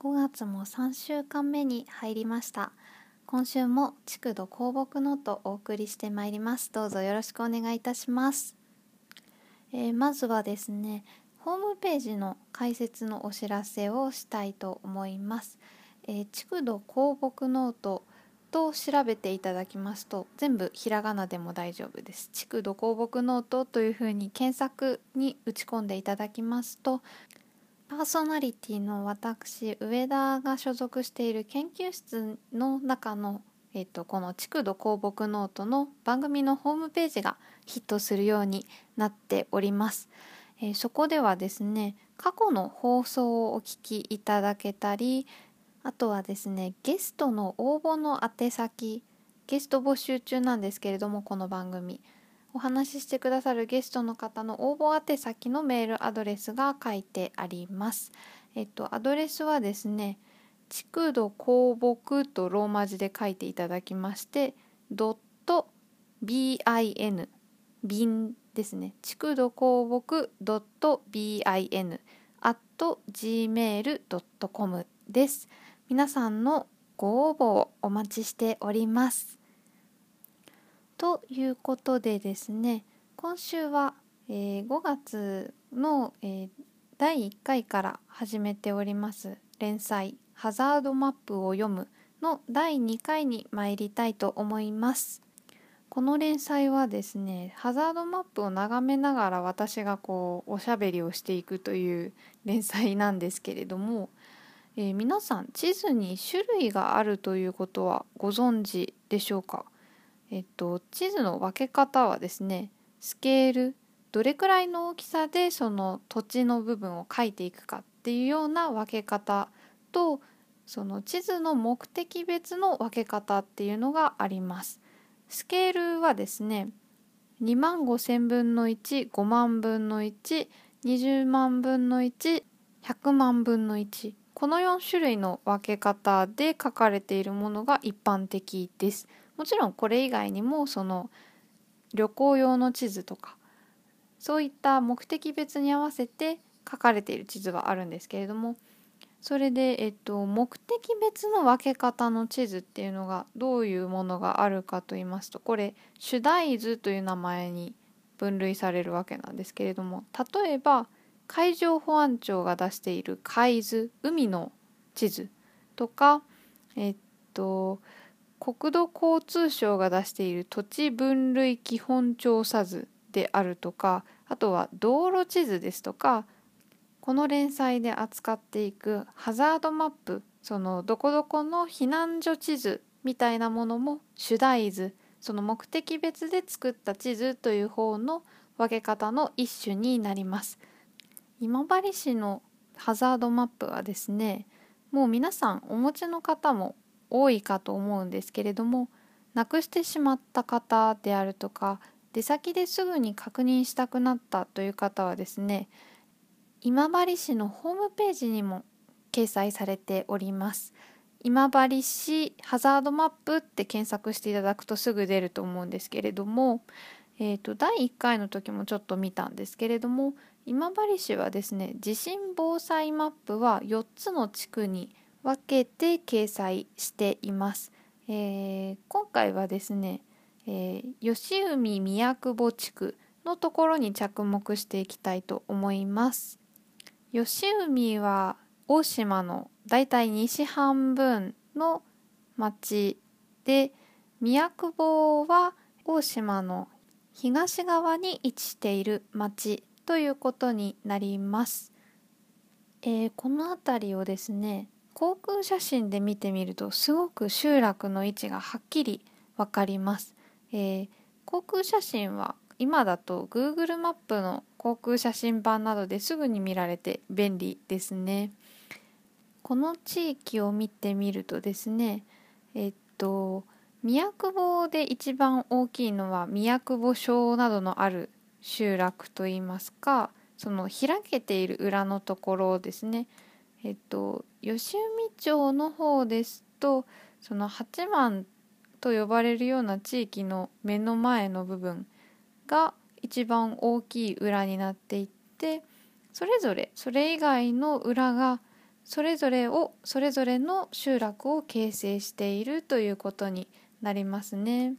5月も3週間目に入りました。今週も築土香木ノートをお送りしてまいります。どうぞよろしくお願いいたします。まずはですね、ホームページの開設のお知らせをしたいと思います。築土香木ノートと調べていただきますと、全部ひらがなでも大丈夫です。築土香木ノートというふうに検索に打ち込んでいただきますと、パーソナリティの私上田が所属している研究室の中の、この築土香木ノートの番組のホームページがヒットするようになっております。そこではですね、過去の放送をお聞きいただけたり、あとはですね、ゲストの応募の宛先、ゲスト募集中なんですけれども、この番組お話ししてくださるゲストの方の応募宛先のメールアドレスが書いてあります。アドレスはですね、築土香木とローマ字で書いていただきまして、.bin、binですね、築土香木 .bin @gmail.com です。皆さんのご応募をお待ちしております。ということでですね、今週は、5月の、第1回から始めております連載ハザードマップを読むの第2回に参りたいと思います。この連載はですね、ハザードマップを眺めながら私がおしゃべりをしていくという連載なんですけれども、皆さん地図に種類があるということはご存知でしょうか。地図の分け方はですね、スケール、どれくらいの大きさでその土地の部分を書いていくかっていうような分け方と、その地図の目的別の分け方っていうのがあります。スケールはですね、25000分の1、5万分の1、20万分の1、100万分の1、この4種類の分け方で書かれているものが一般的です。もちろんこれ以外にもその旅行用の地図とかそういった目的別に合わせて書かれている地図はあるんですけれども、それで、目的別の分け方の地図っていうのがどういうものがあるかと言いますと、これ主題図という名前に分類されるわけなんですけれども、例えば海上保安庁が出している海図、海の地図とか、国土交通省が出している土地分類基本調査図であるとか、あとは道路地図ですとか、この連載で扱っていくハザードマップ、そのどこどこの避難所地図みたいなものも主題図、その目的別で作った地図という方の分け方の一種になります。今治市のハザードマップはですね、もう皆さんお持ちの方も多いかと思うんですけれども、なくしてしまった方であるとか、出先ですぐに確認したくなったという方はですね、今治市のホームページにも掲載されております。今治市ハザードマップって検索していただくとすぐ出ると思うんですけれども、第1回の時もちょっと見たんですけれども、今治市はですね、地震防災マップは4つの地区に分けて掲載しています。今回はですね、吉海宮久保地区のところに着目していきたいと思います。吉海は大島のだいたい西半分の町で、宮久保は大島の東側に位置している町ということになります。この辺りをですね、航空写真で見てみるとすごく集落の位置がはっきりわかります。航空写真は今だと Google マップの航空写真版などですぐに見られて便利ですね。この地域を見てみるとですね、宮久保で一番大きいのは宮久保小などのある集落といいますか、その開けている裏のところですね。吉海町の方ですと、その八幡と呼ばれるような地域の目の前の部分が一番大きい裏になっていって、それぞれそれ以外の裏がそれぞれの集落を形成しているということになりますね。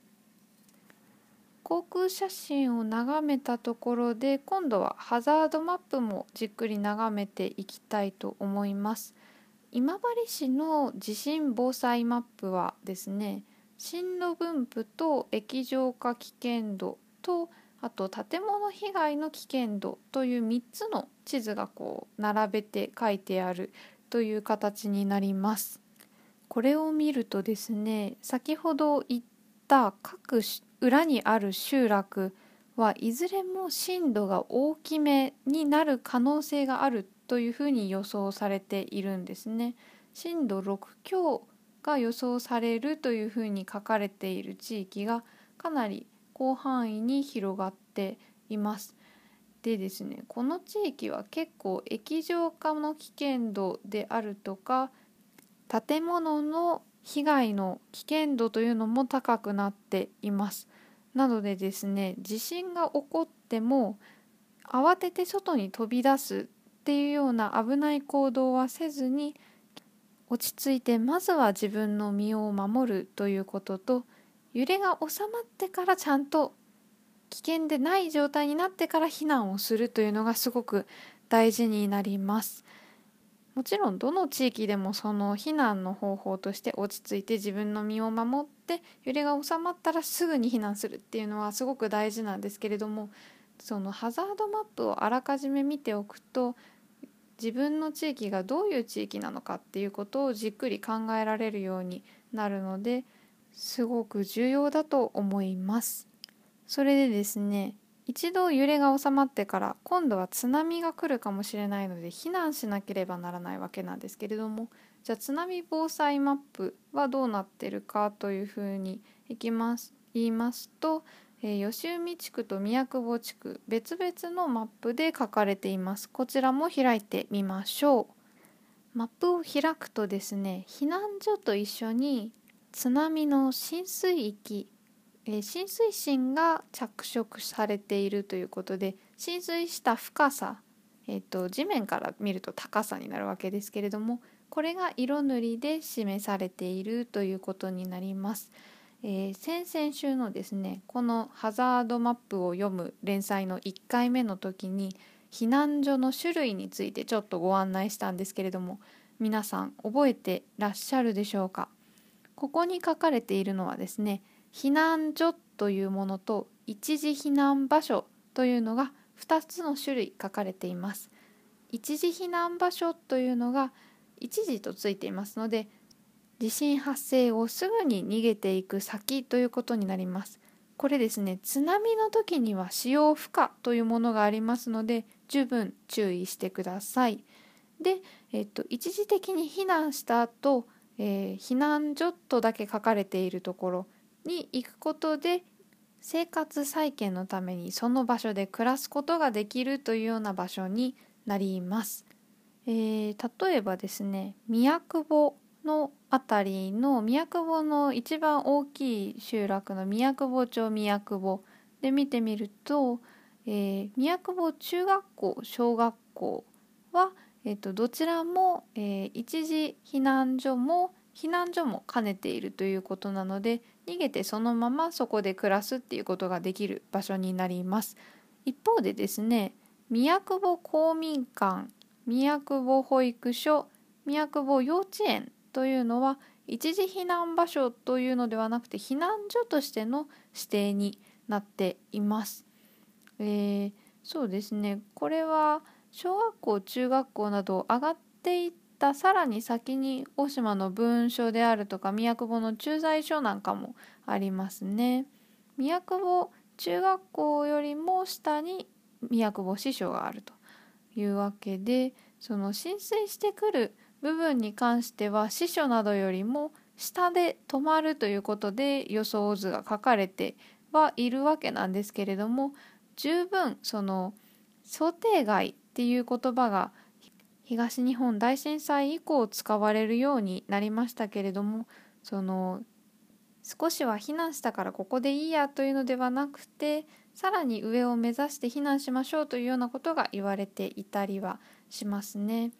航空写真を眺めたところで、今度はハザードマップもじっくり眺めていきたいと思います。今治市の地震防災マップはですね、震度分布と液状化危険度と、あと建物被害の危険度という3つの地図が並べて書いてあるという形になります。これを見るとですね、先ほど言った各裏にある集落はいずれも震度が大きめになる可能性があるというふうに予想されているんですね。震度6強が予想されるというふうに書かれている地域がかなり広範囲に広がっています。でですね、この地域は結構液状化の危険度であるとか建物の被害の危険度というのも高くなっています。なのでですね、地震が起こっても慌てて外に飛び出すっていうような危ない行動はせずに、落ち着いてまずは自分の身を守るということと、揺れが収まってからちゃんと危険でない状態になってから避難をするというのがすごく大事になります。もちろんどの地域でもその避難の方法として落ち着いて自分の身を守って揺れが収まったらすぐに避難するっていうのはすごく大事なんですけれども、そのハザードマップをあらかじめ見ておくと自分の地域がどういう地域なのかっていうことをじっくり考えられるようになるのですごく重要だと思います。それでですね、一度揺れが収まってから今度は津波が来るかもしれないので避難しなければならないわけなんですけれども、じゃあ津波防災マップはどうなってるかというふうに言いますと、吉海地区と宮久保地区別々のマップで書かれています。こちらも開いてみましょう。マップを開くとですね、避難所と一緒に津波の浸水域、浸水深が着色されているということで、浸水した深さ、地面から見ると高さになるわけですけれども、これが色塗りで示されているということになります。先々週のですね、このハザードマップを読む連載の1回目の時に避難所の種類についてちょっとご案内したんですけれども、皆さん覚えてらっしゃるでしょうか。ここに書かれているのはですね、避難所というものと一時避難場所というのが2つの種類書かれています。一時避難場所というのが一時とついていますので、地震発生をすぐに逃げていく先ということになります。これですね、津波の時には使用不可というものがありますので十分注意してください。で、一時的に避難した後、避難所とだけ書かれているところに行くことで生活再建のためにその場所で暮らすことができるというような場所になります。例えばですね、宮久保のあたりの宮久保の一番大きい集落の宮久保町宮久保で見てみると、宮久保中学校小学校は、どちらも、一時避難所も兼ねているということなので、逃げてそのままそこで暮らすっていうことができる場所になります。一方でですね、宮久保公民館、宮久保保育所、宮久保幼稚園というのは一時避難場所というのではなくて避難所としての指定になっています。そうですね、これは小学校中学校など上がっていったさらに先に大島の分所であるとか宮久保の駐在所なんかもありますね。宮久保中学校よりも下に宮久保支所があるというわけで、その浸水してくる部分に関しては支所などよりも下で止まるということで予想図が書かれてはいるわけなんですけれども、十分その想定外っていう言葉が東日本大震災以降使われるようになりましたけれども、その少しは避難したからここでいいやというのではなくて、さらに上を目指して避難しましょうというようなことが言われていたりはしますね。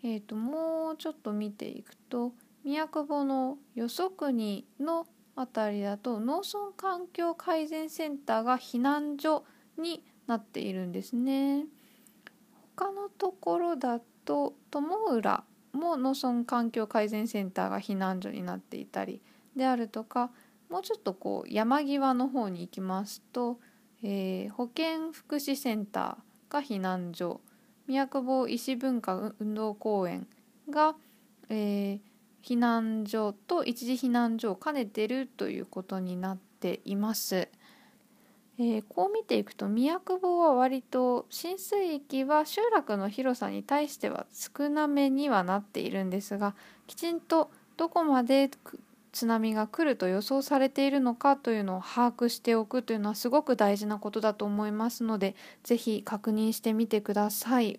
もうちょっと見ていくと、宮久保のよそ国のあたりだと農村環境改善センターが避難所になっているんですね。他のところだと友浦も農村環境改善センターが避難所になっていたりであるとか、もうちょっと山際の方に行きますと、保健福祉センターが避難所、宮久保石文化運動公園が、避難所と一時避難所を兼ねているということになっています。こう見ていくと宮久保は割と浸水域は集落の広さに対しては少なめにはなっているんですが、きちんとどこまで津波が来ると予想されているのかというのを把握しておくというのはすごく大事なことだと思いますので、ぜひ確認してみてください。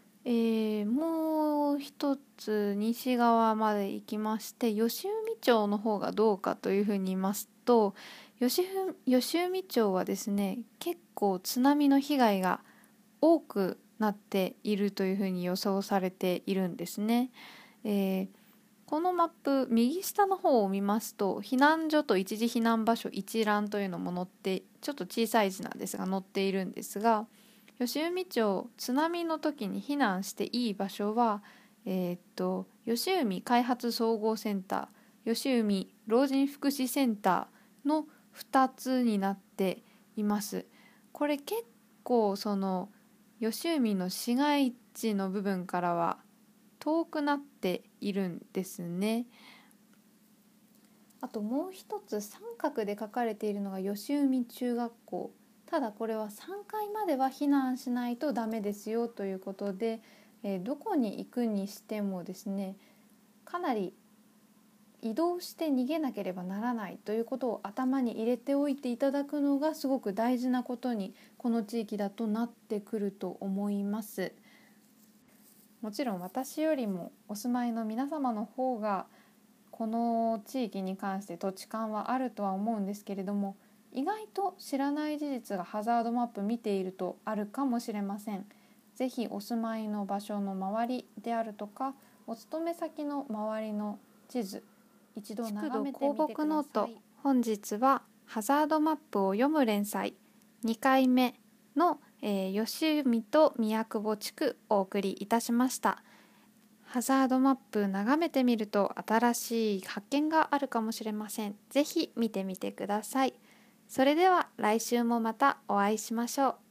もう一つ西側まで行きまして、吉海町の方がどうかというふうに言いますと、吉海町はですね、結構津波の被害が多くなっているというふうに予想されているんですね。このマップ右下の方を見ますと、避難所と一時避難場所一覧というのも載って、ちょっと小さい字なんですが載っているんですが、吉海町津波の時に避難していい場所は、吉海開発総合センター、吉海老人福祉センターの2つになっています。これ結構吉海の市街地の部分からは遠くなっているんですね。あともう一つ三角で書かれているのが吉海中学校。ただこれは3階までは避難しないとダメですよということで、どこに行くにしてもですね、かなり移動して逃げなければならないということを頭に入れておいていただくのがすごく大事なことにこの地域だとなってくると思います。もちろん私よりもお住まいの皆様の方がこの地域に関して土地勘はあるとは思うんですけれども、意外と知らない事実がハザードマップ見ているとあるかもしれません。ぜひお住まいの場所の周りであるとか、お勤め先の周りの地図一度眺めてみてください。項目ノート、本日はハザードマップを読む連載2回目の、吉海と宮久保地区お送りいたしました。ハザードマップ眺めてみると新しい発見があるかもしれません。ぜひ見てみてください。それでは来週もまたお会いしましょう。